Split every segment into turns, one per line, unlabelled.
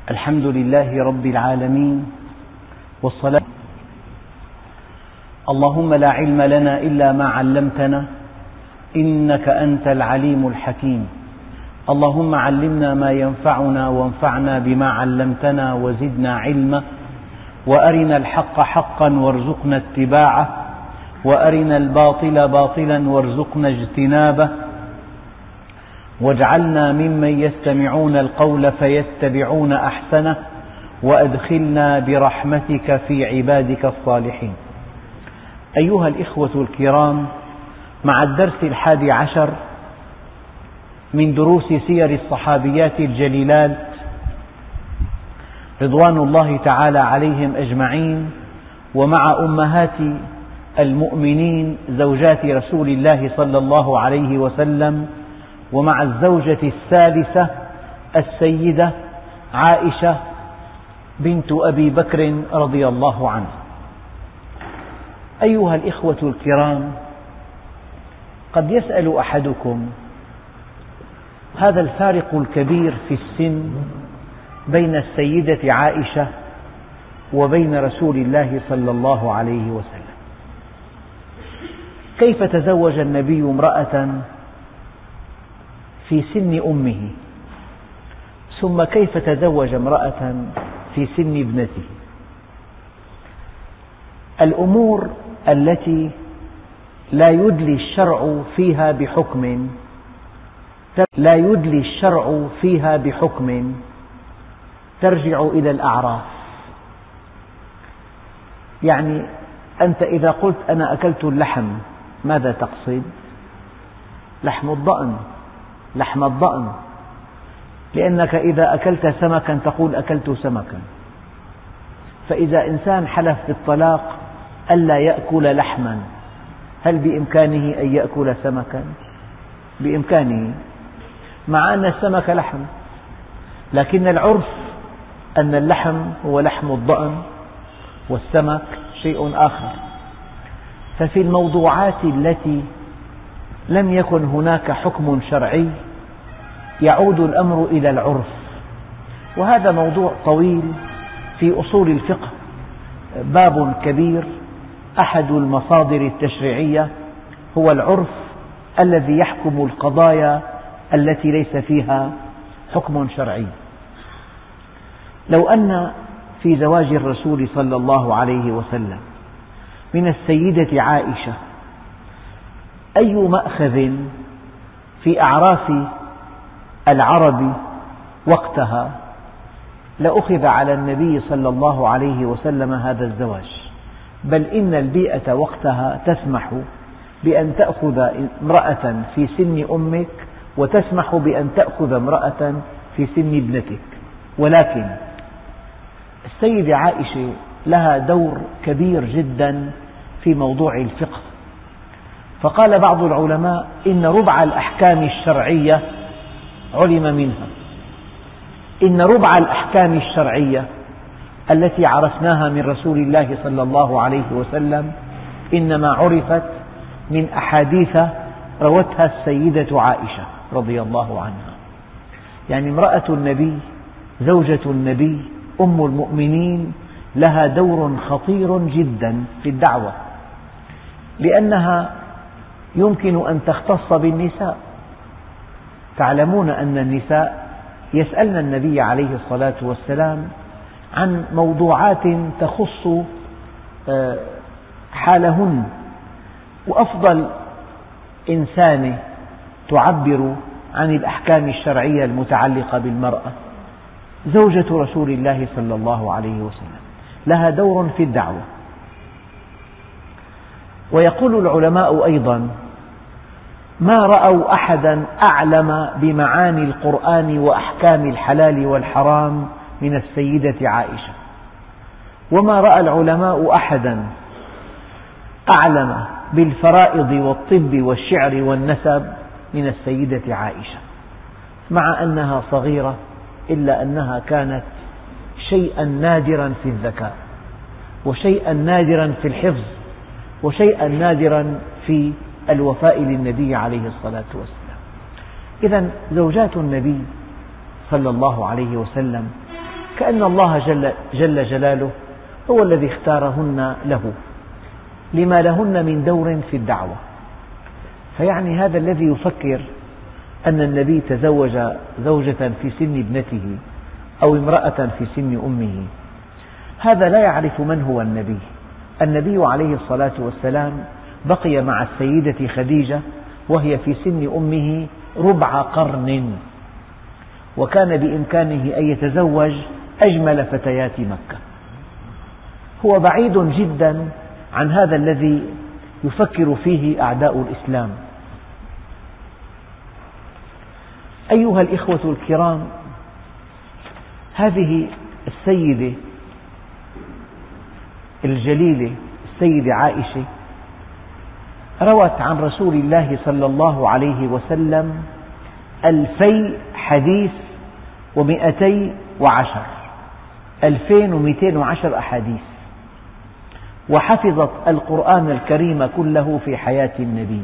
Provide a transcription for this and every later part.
الحمد لله رب العالمين والصلاة. اللهم لا علم لنا إلا ما علمتنا إنك أنت العليم الحكيم. اللهم علمنا ما ينفعنا وانفعنا بما علمتنا وزدنا علما، وأرنا الحق حقا وارزقنا اتباعه، وأرنا الباطل باطلا وارزقنا اجتنابه، واجعلنا ممن يستمعون القول فيتبعون أحسنه، وأدخلنا برحمتك في عبادك الصالحين. أيها الإخوة الكرام، مع الدرس 11 من دروس سير الصحابيات الجليلات رضوان الله تعالى عليهم أجمعين، ومع أمهات المؤمنين زوجات رسول الله صلى الله عليه وسلم، ومع الزوجة الثالثة السيدة عائشة بنت أبي بكر رضي الله عنها. أيها الإخوة الكرام، قد يسأل أحدكم: هذا الفارق الكبير في السن بين السيدة عائشة وبين رسول الله صلى الله عليه وسلم، كيف تزوج النبي امرأة في سن أمه، ثم كيف تزوج امرأة في سن ابنته؟ الأمور التي لا يدلي الشرع فيها بحكم ترجع إلى الأعراف. يعني أنت إذا قلت أنا أكلت اللحم، ماذا تقصد؟ لحم الضأن، لأنك إذا أكلت سمكا تقول أكلت سمكا. فإذا إنسان حلف بالطلاق ألا يأكل لحما، هل بإمكانه أن يأكل سمكا؟ بإمكانه، مع أن السمك لحم، لكن العرف أن اللحم هو لحم الضأن والسمك شيء آخر. ففي الموضوعات التي لم يكن هناك حكم شرعي يعود الأمر إلى العرف، وهذا موضوع طويل في أصول الفقه، باب كبير. أحد المصادر التشريعية هو العرف الذي يحكم القضايا التي ليس فيها حكم شرعي. لو أن في زواج الرسول صلى الله عليه وسلم من السيدة عائشة أي مأخذ في أعراف العرب وقتها لأخذ على النبي صلى الله عليه وسلم هذا الزواج، بل إن البيئة وقتها تسمح بأن تأخذ امرأة في سن أمك، وتسمح بأن تأخذ امرأة في سن ابنتك. ولكن السيدة عائشة لها دور كبير جدا في موضوع الفقه، فقال بعض العلماء إن ربع الأحكام الشرعية علم منها، إن ربع الأحكام الشرعية التي عرفناها من رسول الله صلى الله عليه وسلم إنما عرفت من أحاديث روتها السيدة عائشة رضي الله عنها. يعني امرأة النبي، زوجة النبي، أم المؤمنين، لها دور خطير جدا في الدعوة، لأنها يمكن أن تختص بالنساء. تعلمون أن النساء يسألن النبي عليه الصلاة والسلام عن موضوعات تخص حالهن، وأفضل إنسانة تعبر عن الأحكام الشرعية المتعلقة بالمرأة زوجة رسول الله صلى الله عليه وسلم، لها دور في الدعوة. ويقول العلماء أيضا: ما رأوا أحدا أعلم بمعاني القرآن وأحكام الحلال والحرام من السيدة عائشة، وما رأى العلماء أحدا أعلم بالفرائض والطب والشعر والنسب من السيدة عائشة، مع أنها صغيرة إلا أنها كانت شيئا نادرا في الذكاء، وشيئا نادرا في الحفظ، وشيئا نادرا في الوفاء للنبي عليه الصلاة والسلام. إذن زوجات النبي صلى الله عليه وسلم كأن الله جل جلاله هو الذي اختارهن له لما لهن من دور في الدعوة. فيعني هذا الذي يفكر أن النبي تزوج زوجة في سن ابنته أو امرأة في سن أمه، هذا لا يعرف من هو النبي. النبي عليه الصلاة والسلام بقي مع السيدة خديجة وهي في سن أمه ربع قرن، وكان بإمكانه أن يتزوج أجمل فتيات مكة. هو بعيد جدا عن هذا الذي يفكر فيه أعداء الإسلام. أيها الإخوة الكرام، هذه السيدة الجليلة السيدة عائشة روت عن رسول الله صلى الله عليه وسلم 2000 حديث و210 2210 أحاديث، وحفظت القرآن الكريم كله في حياة النبي.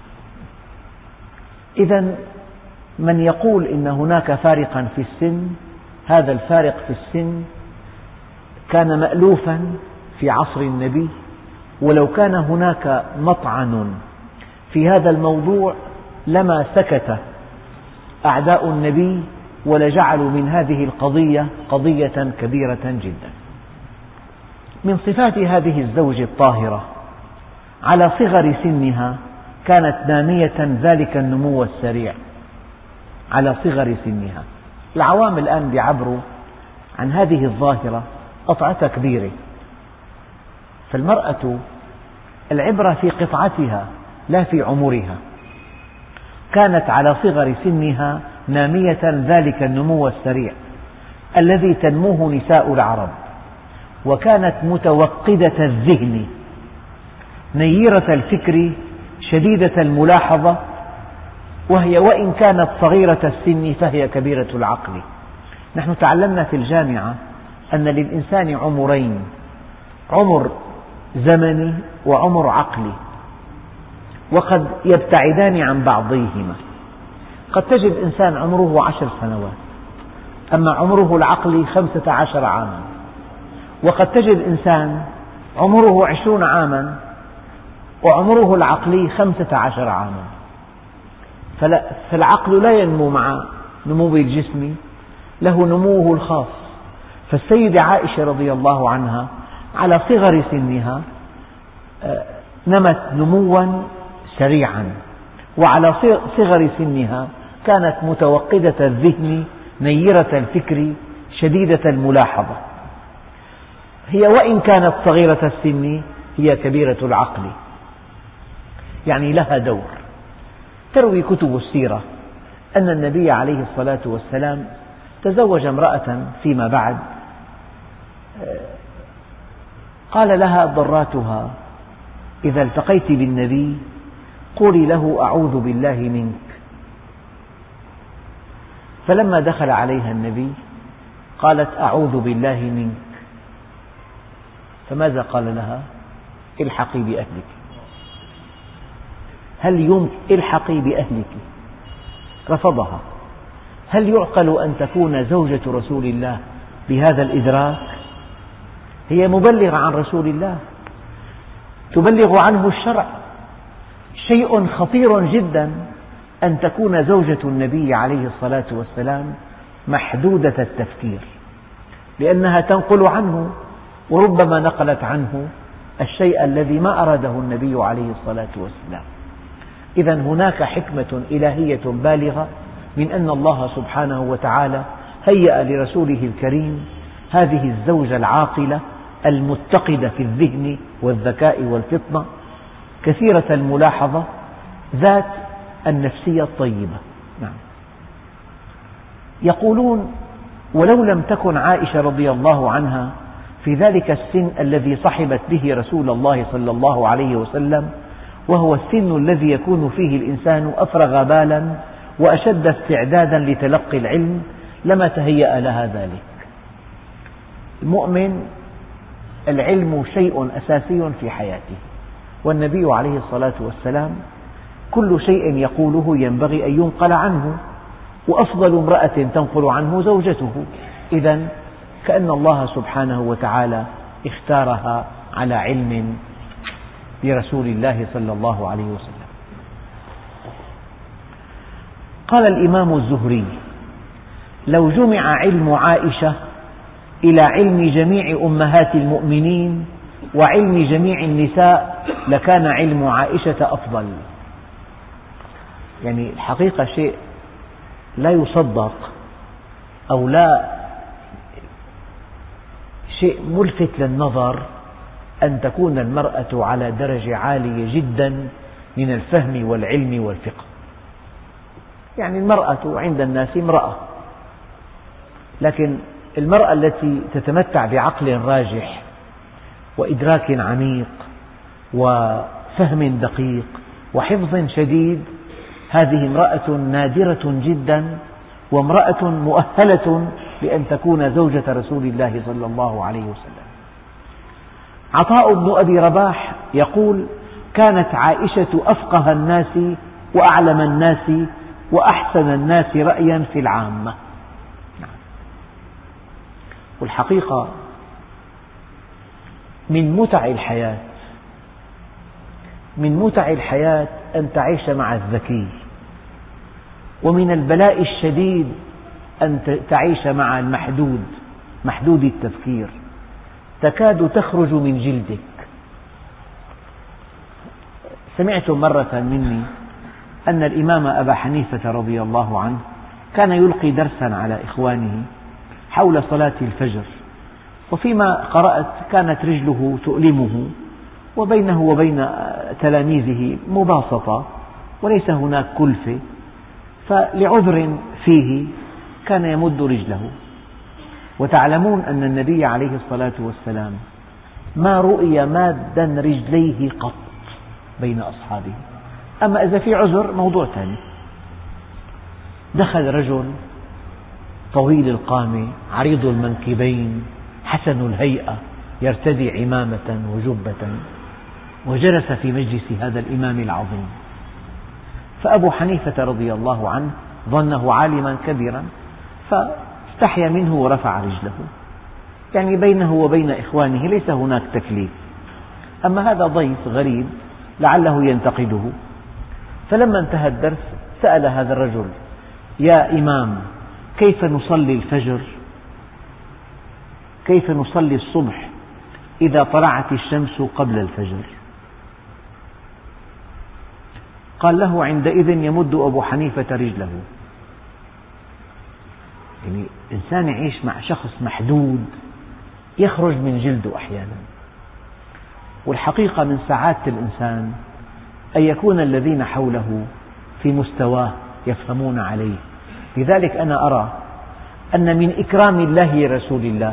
إذن من يقول إن هناك فارقا في السن، هذا الفارق في السن كان مألوفا في عصر النبي، ولو كان هناك مطعن في هذا الموضوع لما سكت أعداء النبي ولجعلوا من هذه القضية قضية كبيرة جدا. من صفات هذه الزوجة الطاهرة على صغر سنها كانت نامية ذلك النمو السريع على صغر سنها. العوام الآن يعبروا عن هذه الظاهرة قطعة كبيرة، فالمرأة العبرة في قطعتها لا في عمرها. كانت على صغر سنها نامية ذلك النمو السريع الذي تنموه نساء العرب، وكانت متوقدة الذهن نيرة الفكر شديدة الملاحظة، وهي وإن كانت صغيرة السن فهي كبيرة العقل. نحن تعلمنا في الجامعة أن للإنسان عمرين: عمر زمني وعمر عقلي، وقد يبتعدان عن بعضهما. قد تجد إنسان عمره 10 سنوات أما عمره العقلي 15 عاما، وقد تجد إنسان عمره 20 عاما وعمره العقلي 15 عاما. فالعقل لا ينمو مع نمو الجسم، له نموه الخاص. فالسيدة عائشة رضي الله عنها على صغر سنها نمت نموا سريعا، وعلى صغر سنها كانت متوقدة الذهن نيرة الفكر شديدة الملاحظة. هي وإن كانت صغيرة السن هي كبيرة العقل، يعني لها دور. تروي كتب السيرة أن النبي عليه الصلاة والسلام تزوج امرأة فيما بعد، قال لها ضراتها: إذا التقيت بالنبي قولي له أعوذ بالله منك. فلما دخل عليها النبي قالت: أعوذ بالله منك. فماذا قال لها؟ الحقي بأهلك. الحقي بأهلك. رفضها. هل يعقل أن تكون زوجة رسول الله بهذا الإدراك؟ هي مبلغة عن رسول الله، تبلغ عنه الشرع. شيء خطير جدا أن تكون زوجة النبي عليه الصلاة والسلام محدودة التفكير، لأنها تنقل عنه، وربما نقلت عنه الشيء الذي ما أراده النبي عليه الصلاة والسلام. إذا هناك حكمة إلهية بالغة من أن الله سبحانه وتعالى هيأ لرسوله الكريم هذه الزوجة العاقلة المتقدة في الذهن والذكاء والفطنة، كثيرة الملاحظة، ذات النفسية الطيبة. نعم. يقولون: ولو لم تكن عائشة رضي الله عنها في ذلك السن الذي صحبت به رسول الله صلى الله عليه وسلم، وهو السن الذي يكون فيه الإنسان أفرغ بالا وأشد استعدادا لتلقي العلم، لما تهيأ لها ذلك. المؤمن العلم شيء أساسي في حياته، والنبي عليه الصلاة والسلام كل شيء يقوله ينبغي أن ينقل عنه، وأفضل امرأة تنقل عنه زوجته. إذن كأن الله سبحانه وتعالى اختارها على علم برسول الله صلى الله عليه وسلم. قال الإمام الزهري: لو جمع علم عائشة إلى علم جميع أمهات المؤمنين وعلم جميع النساء لكان علم عائشة أفضل. يعني الحقيقة شيء لا يصدق، أو شيء ملفت للنظر، أن تكون المرأة على درجة عالية جدا من الفهم والعلم والفقه. يعني المرأة عند الناس امرأة، لكن المرأة التي تتمتع بعقل راجح وإدراك عميق وفهم دقيق وحفظ شديد، هذه امرأة نادرة جدا، وامرأة مؤهلة لأن تكون زوجة رسول الله صلى الله عليه وسلم. عطاء بن أبي رباح يقول: كانت عائشة أفقه الناس وأعلم الناس وأحسن الناس رأيا في العامة. والحقيقة من متع الحياة أن تعيش مع الذكي، ومن البلاء الشديد أن تعيش مع محدود التفكير، تكاد تخرج من جلدك. سمعت مرة مني أن الإمام أبا حنيفة رضي الله عنه كان يلقي درسا على إخوانه حول صلاة الفجر، وفيما قرأت كانت رجله تؤلمه، وبينه وبين تلاميذه مباسطة وليس هناك كلفة، فلعذر فيه كان يمد رجله. وتعلمون أن النبي عليه الصلاة والسلام ما رؤي مادا رجليه قط بين أصحابه، أما إذا في عذر موضوع ثاني. دخل رجل طويل القامة عريض المنكبين حسن الهيئة يرتدي عمامة وجبة، وجلس في مجلس هذا الإمام العظيم، فأبو حنيفة رضي الله عنه ظنه عالما كبيرا فاستحيا منه ورفع رجله، يعني بينه وبين إخوانه ليس هناك تكليف، أما هذا ضيف غريب لعله ينتقده. فلما انتهى الدرس سأل هذا الرجل: يا إمام، كيف نصلي الفجر؟ كيف نصلي الصبح إذا طلعت الشمس قبل الفجر؟ قال له عندئذ يمد أبو حنيفة رجله. يعني إنسان يعيش مع شخص محدود يخرج من جلده أحيانا. والحقيقة من سعادة الإنسان أن يكون الذين حوله في مستواه يفهمون عليه. لذلك أنا أرى أن من إكرام الله لرسول الله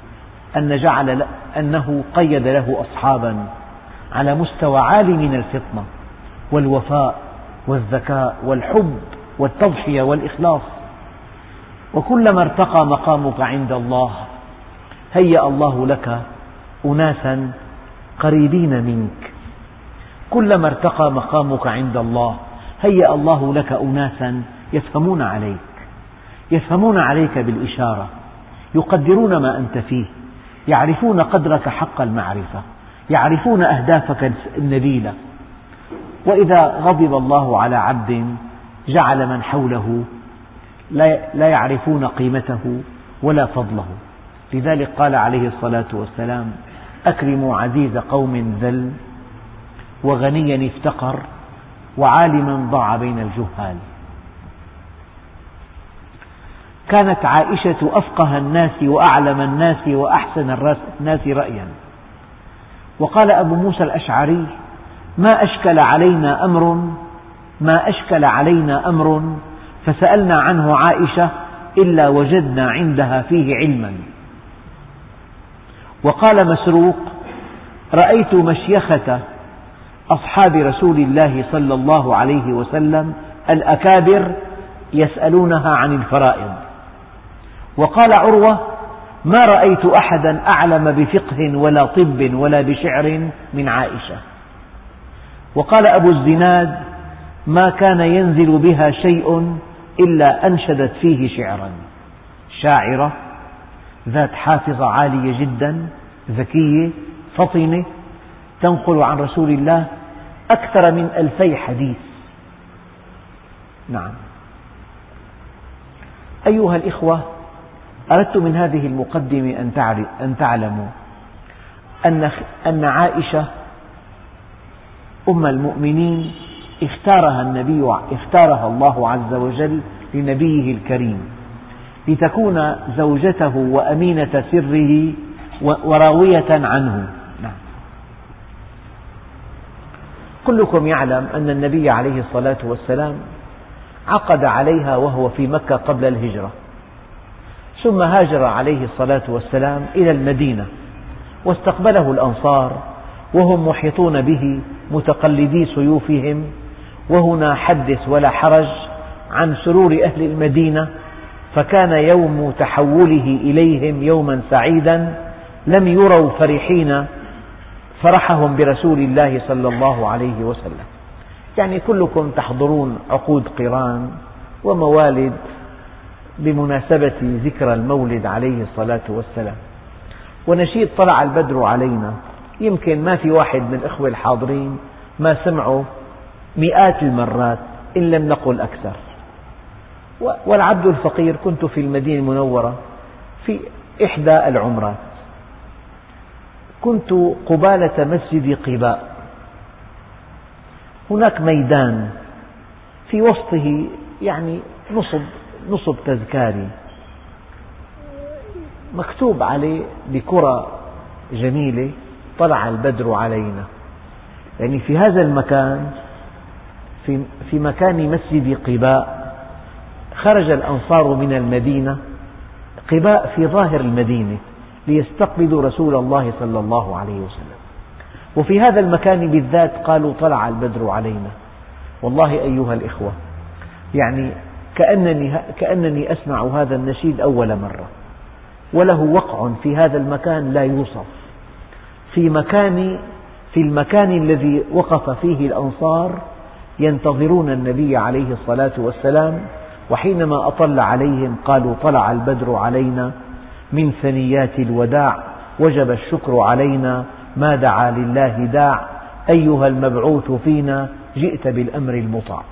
أنه قيد له أصحابا على مستوى عالي من الفطنة والوفاء والذكاء والحب والتضحية والإخلاص. وكلما ارتقى مقامك عند الله هيأ الله لك أناسا قريبين منك، كلما ارتقى مقامك عند الله هيأ الله لك أناسا يفهمون عليك بالإشارة، يقدرون ما أنت فيه، يعرفون قدرك حق المعرفة، يعرفون أهدافك النبيلة. وإذا غضب الله على عبد جعل من حوله لا يعرفون قيمته ولا فضله. لذلك قال عليه الصلاة والسلام: أكرموا عزيز قوم ذل، وغنيا افتقر، وعالما ضاع بين الجهال. كانت عائشة أفقه الناس وأعلم الناس وأحسن الناس رأيا. وقال أبو موسى الأشعري: ما أشكل علينا أمر فسألنا عنه عائشة إلا وجدنا عندها فيه علما. وقال مسروق: رأيت مشيخة أصحاب رسول الله صلى الله عليه وسلم الأكابر يسألونها عن الفرائض. وقال عروة: ما رأيت أحدا أعلم بفقه ولا طب ولا بشعر من عائشة. وقال أبو الزناد: ما كان ينزل بها شيء إلا أنشدت فيه شعرا. شاعرة ذات حافظة عالية جدا، ذكية فطنة، تنقل عن رسول الله أكثر من 2000 حديث. نعم. أيها الإخوة، أردت من هذه المقدمة أن تعلموا أن عائشة أم المؤمنين اختارها الله عز وجل لنبيه الكريم لتكون زوجته وأمينة سره وراوية عنه. نعم. كلكم يعلم أن النبي عليه الصلاة والسلام عقد عليها وهو في مكة قبل الهجرة، ثم هاجر عليه الصلاة والسلام إلى المدينة، واستقبله الأنصار وهم محيطون به متقلدي سيوفهم. وهنا حدث ولا حرج عن سرور أهل المدينة، فكان يوم تحوله إليهم يوما سعيدا لم يروا فرحين فرحهم برسول الله صلى الله عليه وسلم. يعني كلكم تحضرون عقود قران وموالد بمناسبة ذكرى المولد عليه الصلاة والسلام، ونشيد طلع البدر علينا يمكن ما في واحد من الإخوة الحاضرين ما سمعوا مئات المرات إن لم نقل أكثر. والعبد الفقير، كنت في المدينة المنورة في إحدى العمرات، كنت قبالة مسجد قباء، هناك ميدان في وسطه يعني نصب تذكاري مكتوب عليه بكرة جميلة طلع البدر علينا. يعني في هذا المكان في مكان مسجد قباء خرج الأنصار من المدينة، قباء في ظاهر المدينة، ليستقبلوا رسول الله صلى الله عليه وسلم، وفي هذا المكان بالذات قالوا طلع البدر علينا. والله أيها الإخوة، يعني كأنني أسمع هذا النشيد أول مرة، وله وقع في هذا المكان لا يوصف. في المكان الذي وقف فيه الأنصار ينتظرون النبي عليه الصلاة والسلام، وحينما أطل عليهم قالوا طلع البدر علينا من ثنيات الوداع، وجب الشكر علينا ما دعا لله داع، أيها المبعوث فينا جئت بالأمر المطاع.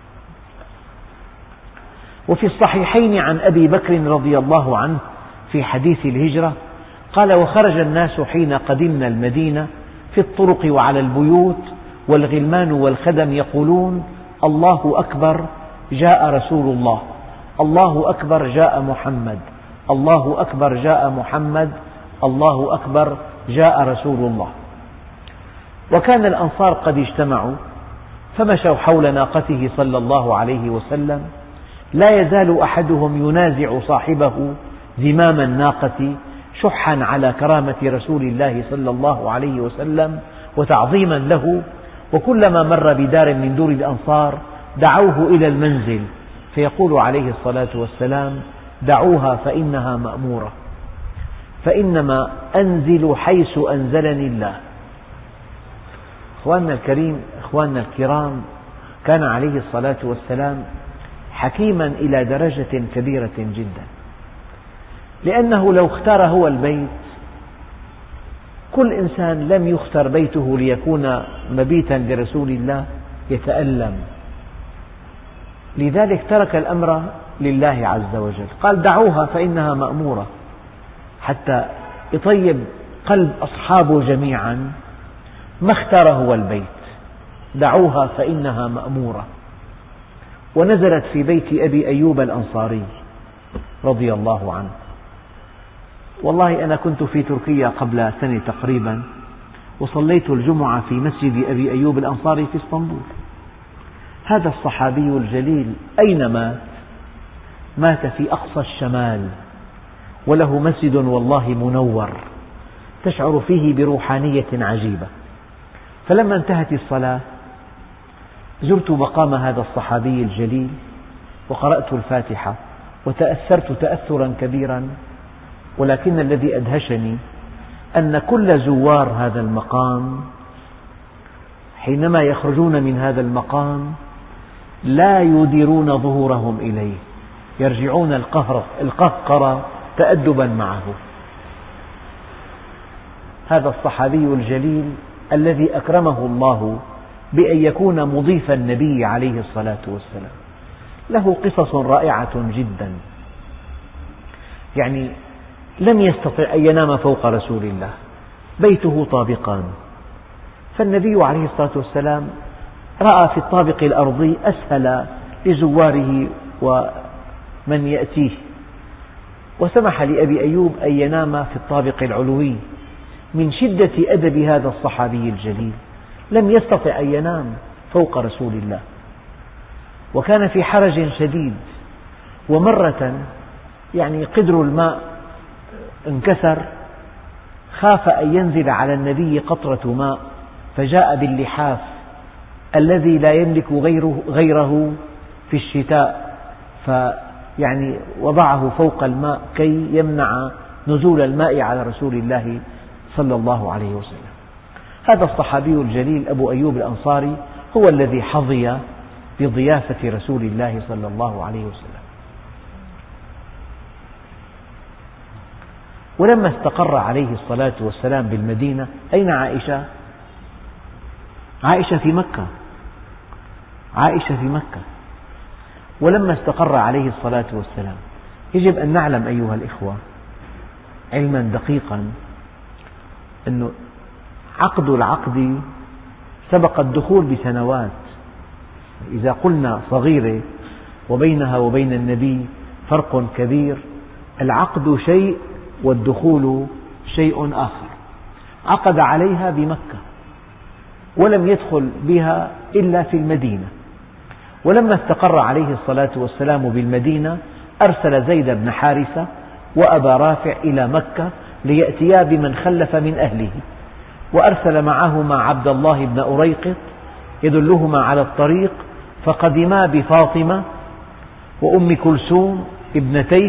وفي الصحيحين عن أبي بكر رضي الله عنه في حديث الهجرة قال: وخرج الناس حين قدمنا المدينة في الطرق وعلى البيوت، والغلمان والخدم يقولون: الله أكبر جاء رسول الله، الله أكبر جاء محمد، الله أكبر جاء محمد، الله أكبر جاء رسول الله. وكان الأنصار قد اجتمعوا فمشوا حول ناقته صلى الله عليه وسلم، لا يزال أحدهم ينازع صاحبه زمام الناقة شحا على كرامة رسول الله صلى الله عليه وسلم وتعظيما له. وكلما مر بدار من دور الأنصار دعوه إلى المنزل، فيقول عليه الصلاة والسلام: دعوها فإنها مأمورة، فإنما أنزل حيث أنزلني الله. إخواننا الكرام، كان عليه الصلاة والسلام حكيما إلى درجة كبيرة جدا، لأنه لو اختار هو البيت، كل إنسان لم يختر بيته ليكون مبيتا لرسول الله يتألم، لذلك ترك الأمر لله عز وجل، قال: دعوها فإنها مأمورة، حتى يطيب قلب أصحابه جميعا. ما اختار هو البيت، دعوها فإنها مأمورة. ونزلت في بيت أبي أيوب الأنصاري رضي الله عنه. والله أنا كنت في تركيا قبل سنة تقريبا، وصليت الجمعة في مسجد أبي أيوب الأنصاري في اسطنبول. هذا الصحابي الجليل أين مات؟ مات في أقصى الشمال، وله مسجد والله منور تشعر فيه بروحانية عجيبة. فلما انتهت الصلاة زرت مقام هذا الصحابي الجليل وقرأت الفاتحة وتأثرت تأثرا كبيرا، ولكن الذي أدهشني أن كل زوار هذا المقام حينما يخرجون من هذا المقام لا يديرون ظهورهم إليه، يرجعون القهقرة تأدبا معه. هذا الصحابي الجليل الذي أكرمه الله بأن يكون مضيف النبي عليه الصلاة والسلام، له قصص رائعة جدا. يعني لم يستطع أن ينام فوق رسول الله، بيته طابقان، فالنبي عليه الصلاة والسلام رأى في الطابق الأرضي أسهل لزواره ومن يأتيه، وسمح لأبي أيوب أن ينام في الطابق العلوي. من شدة أدب هذا الصحابي الجليل لم يستطع أن ينام فوق رسول الله، وكان في حرج شديد. ومرة يعني قدر الماء انكسر، خاف أن ينزل على النبي قطرة ماء، فجاء باللحاف الذي لا يملك غيره في الشتاء، فيعني وضعه فوق الماء كي يمنع نزول الماء على رسول الله صلى الله عليه وسلم. هذا الصحابي الجليل أبو أيوب الأنصاري هو الذي حظي بضيافة رسول الله صلى الله عليه وسلم. ولما استقر عليه الصلاة والسلام بالمدينة، أين عائشة؟ عائشة في مكة، عائشة في مكة. ولما استقر عليه الصلاة والسلام، يجب أن نعلم أيها الإخوة علما دقيقا أن عقد العقد سبق الدخول بسنوات. إذا قلنا صغيرة وبينها وبين النبي فرق كبير، العقد شيء والدخول شيء آخر. عقد عليها بمكة ولم يدخل بها إلا في المدينة. ولما استقر عليه الصلاة والسلام بالمدينة، أرسل زيد بن حارثة وأبا رافع إلى مكة ليأتيا بمن خلف من أهله، وأرسل معهما عبد الله بن أريقط يدلهما على الطريق، فقدما بفاطمة وأم كلثوم ابنتيه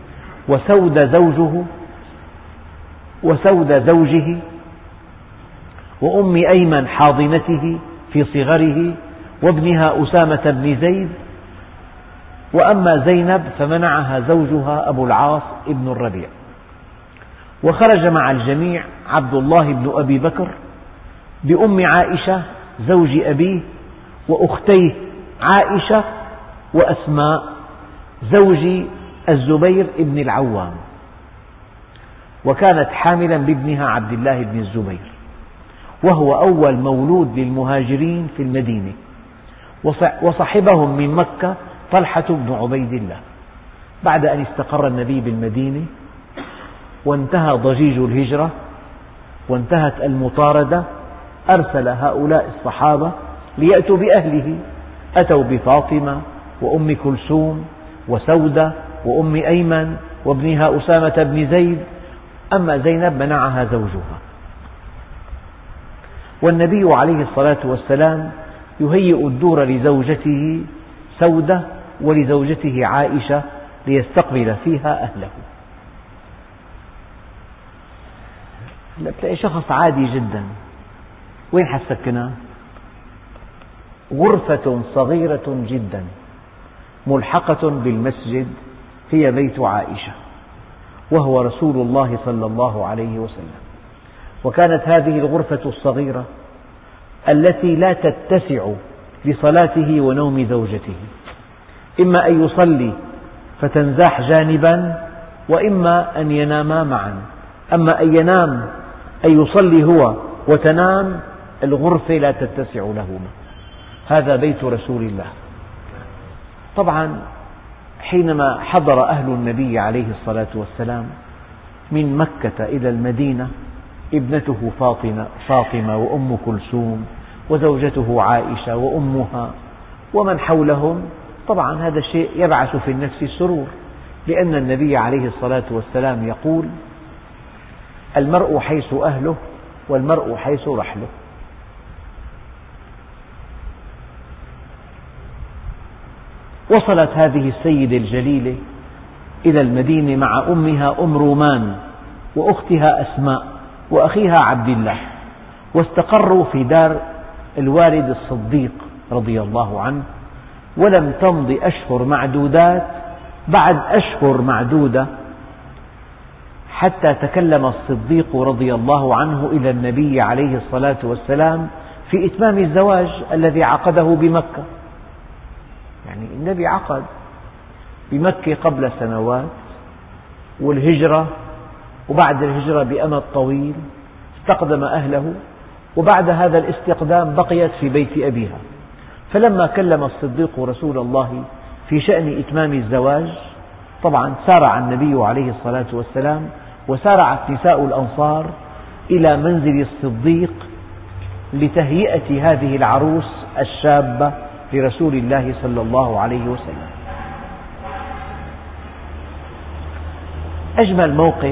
وسود زوجه وأم أيمن حاضنته في صغره وابنها أسامة بن زيد. وأما زينب فمنعها زوجها أبو العاص ابن الربيع. وخرج مع الجميع عبد الله بن أبي بكر بأم عائشة زوج أبيه وأختيه عائشة وأسماء زوج الزبير بن العوام، وكانت حاملا بابنها عبد الله بن الزبير، وهو أول مولود للمهاجرين في المدينة. وصحبهم من مكة طلحة بن عبيد الله. بعد أن استقر النبي بالمدينة وانتهى ضجيج الهجرة وانتهت المطاردة، أرسل هؤلاء الصحابة ليأتوا بأهله. أتوا بفاطمة وأم كلثوم وسودة وأم أيمن وابنها أسامة بن زيد. أما زينب منعها زوجها. والنبي عليه الصلاة والسلام يهيئ الدور لزوجته سودة ولزوجته عائشة ليستقبل فيها أهله. تلاقي شخص عادي جدا، وين حتسكنها؟ غرفة صغيرة جدا ملحقة بالمسجد هي بيت عائشة، وهو رسول الله صلى الله عليه وسلم. وكانت هذه الغرفة الصغيرة التي لا تتسع لصلاته ونوم زوجته، إما أن يصلي فتنزاح جانبا، وإما أن يناما معا. أما أن ينام أن يصلي هو وتنام، الغرفة لا تتسع لهما. هذا بيت رسول الله. طبعا حينما حضر أهل النبي عليه الصلاة والسلام من مكة إلى المدينة، ابنته فاطمة وأم كلثوم وزوجته عائشة وأمها ومن حولهم، طبعا هذا الشيء يبعث في النفس السرور، لأن النبي عليه الصلاة والسلام يقول: المرء حيث أهله والمرء حيث رحله. وصلت هذه السيدة الجليلة إلى المدينة مع أمها أم رومان وأختها أسماء وأخيها عبد الله، واستقروا في دار الوالد الصديق رضي الله عنه. ولم تمض أشهر معدودات، بعد أشهر معدودة حتى تكلم الصديق رضي الله عنه إلى النبي عليه الصلاة والسلام في إتمام الزواج الذي عقده بمكة. يعني النبي عقد بمكة قبل سنوات، والهجرة، وبعد الهجرة بأمد طويل استقدم أهله، وبعد هذا الاستقدام بقيت في بيت أبيها. فلما كلم الصديق رسول الله في شأن إتمام الزواج، طبعا سارع النبي عليه الصلاة والسلام وسارعت نساء الأنصار إلى منزل الصديق لتهيئة هذه العروس الشابة لرسول الله صلى الله عليه وسلم. أجمل موقف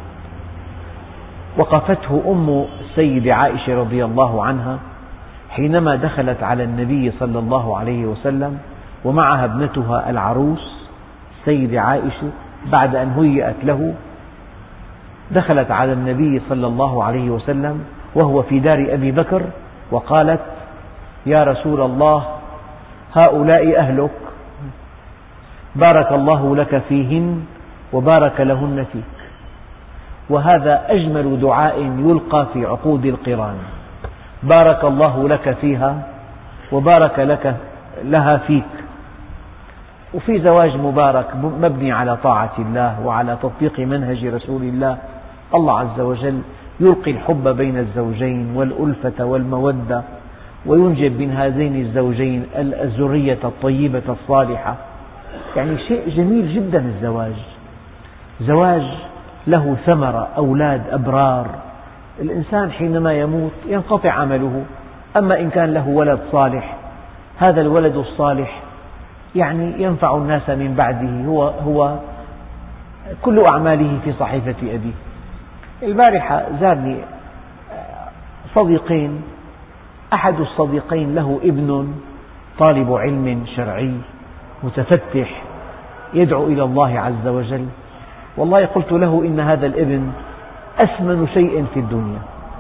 وقفته أم السيدة عائشة رضي الله عنها حينما دخلت على النبي صلى الله عليه وسلم ومعها ابنتها العروس السيدة عائشة بعد أن هيئت له. دخلت على النبي صلى الله عليه وسلم وهو في دار أبي بكر وقالت: يا رسول الله، هؤلاء أهلك، بارك الله لك فيهن وبارك لهن فيك. وهذا أجمل دعاء يلقى في عقود القران: بارك الله لك فيها وبارك لها فيك. وفي زواج مبارك مبني على طاعة الله وعلى تطبيق منهج رسول الله، الله عز وجل يلقي الحب بين الزوجين والألفة والمودة، وينجب من هذين الزوجين الذرية الطيبة الصالحة. يعني شيء جميل جدا الزواج، زواج له ثمرة، أولاد أبرار. الإنسان حينما يموت ينقطع عمله، أما إن كان له ولد صالح، هذا الولد الصالح يعني ينفع الناس من بعده، هو كل أعماله في صحيفة أبيه. البارحة زارني صديقين، أحد الصديقين له ابن طالب علم شرعي متفتح يدعو إلى الله عز وجل. والله قلت له: إن هذا الابن أثمن شيء في الدنيا.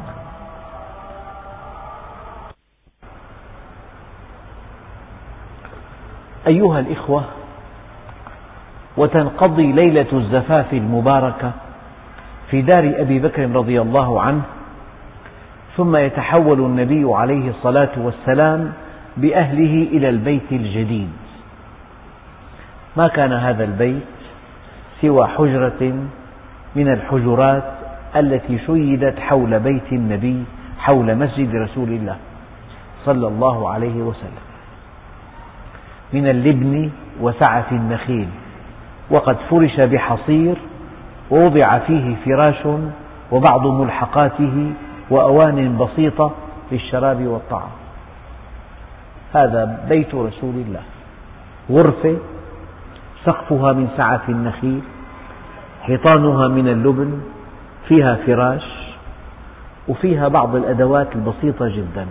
أيها الإخوة، وتنقضي ليلة الزفاف المباركة في دار أبي بكر رضي الله عنه، ثم يتحول النبي عليه الصلاة والسلام بأهله إلى البيت الجديد. ما كان هذا البيت سوى حجرة من الحجرات التي شيدت حول بيت النبي، حول مسجد رسول الله صلى الله عليه وسلم، من اللبن وسعف النخيل، وقد فرش بحصير، ووضع فيه فراش وبعض ملحقاته وأوان بسيطة للشراب والطعام. هذا بيت رسول الله، غرفة سقفها من سعف النخيل، حيطانها من اللبن، فيها فراش، وفيها بعض الأدوات البسيطة جدا.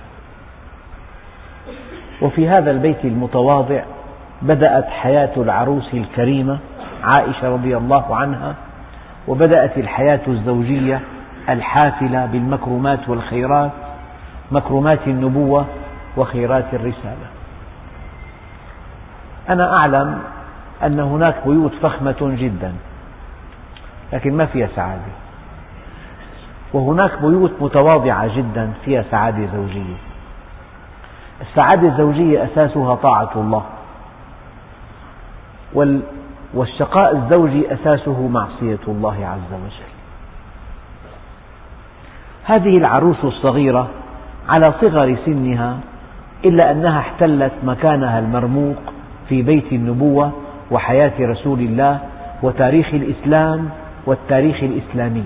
وفي هذا البيت المتواضع بدأت حياة العروس الكريمة عائشة رضي الله عنها، وبدأت الحياة الزوجية الحافلة بالمكرمات والخيرات، مكرمات النبوة وخيرات الرسالة. أنا أعلم أن هناك بيوت فخمة جدا لكن ما فيها سعادة، وهناك بيوت متواضعة جدا فيها سعادة زوجية. السعادة الزوجية أساسها طاعة الله، والشقاء الزوجي أساسه معصية الله عز وجل. هذه العروس الصغيرة على صغر سنها، إلا أنها احتلت مكانها المرموق في بيت النبوة وحياة رسول الله وتاريخ الإسلام والتاريخ الإسلامي.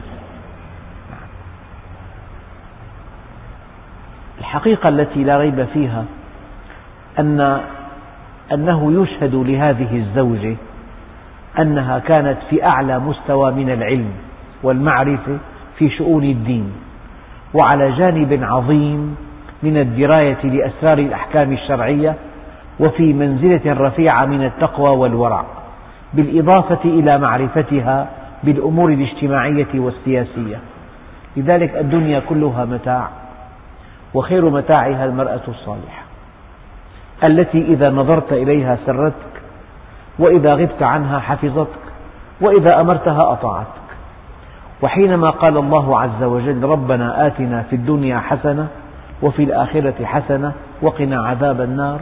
الحقيقة التي لا ريب فيها أنه يشهد لهذه الزوجة أنها كانت في أعلى مستوى من العلم والمعرفة في شؤون الدين، وعلى جانب عظيم من الدراية لأسرار الأحكام الشرعية، وفي منزلة رفيعة من التقوى والورع، بالإضافة إلى معرفتها بالأمور الاجتماعية والسياسية. لذلك الدنيا كلها متاع، وخير متاعها المرأة الصالحة التي إذا نظرت إليها سرتك، وإذا غبت عنها حفظتك، وإذا أمرتها أطاعتك. وحينما قال الله عز وجل ربنا آتنا في الدنيا حسنة وفي الآخرة حسنة وقنا عذاب النار،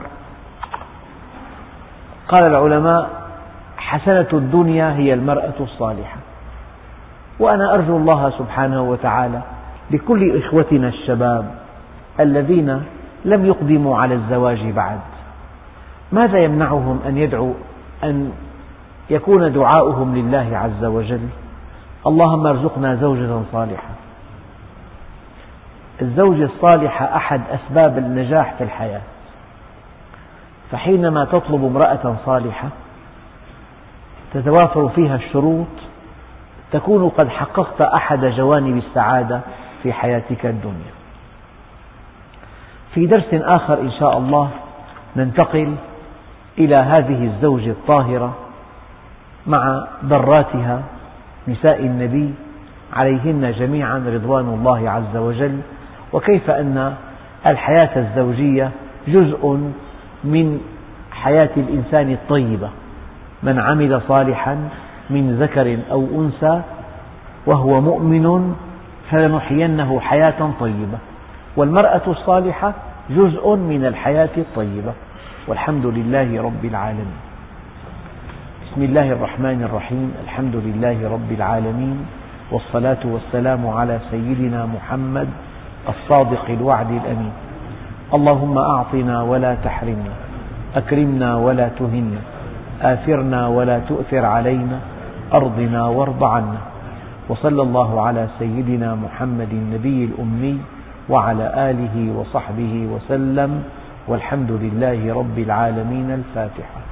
قال العلماء حسنة الدنيا هي المرأة الصالحة. وأنا أرجو الله سبحانه وتعالى لكل إخوتنا الشباب الذين لم يقدموا على الزواج بعد، ماذا يمنعهم أن يدعوا، أن يكون دعاؤهم لله عز وجل اللهم ارزقنا زوجة صالحة. الزوجة الصالحة أحد أسباب النجاح في الحياة، فحينما تطلب امرأة صالحة تتوافر فيها الشروط تكون قد حققت أحد جوانب السعادة في حياتك الدنيا. في درس آخر إن شاء الله ننتقل إلى هذه الزوجة الطاهرة مع ضراتها نساء النبي عليهن جميعا رضوان الله عز وجل، وكيف أن الحياة الزوجية جزء من حياة الإنسان الطيبة، من عمل صالحا من ذكر أو أنثى وهو مؤمن فلنحيينه حياة طيبة، والمرأة الصالحة جزء من الحياة الطيبة، والحمد لله رب العالمين. بسم الله الرحمن الرحيم، الحمد لله رب العالمين، والصلاة والسلام على سيدنا محمد الصادق الوعد الأمين. اللهم أعطنا ولا تحرمنا، أكرمنا ولا تهنا، آثرنا ولا تؤثر علينا، أرضنا وارض عنا. وصلى الله على سيدنا محمد النبي الأمي وعلى آله وصحبه وسلم، والحمد لله رب العالمين. الفاتحة.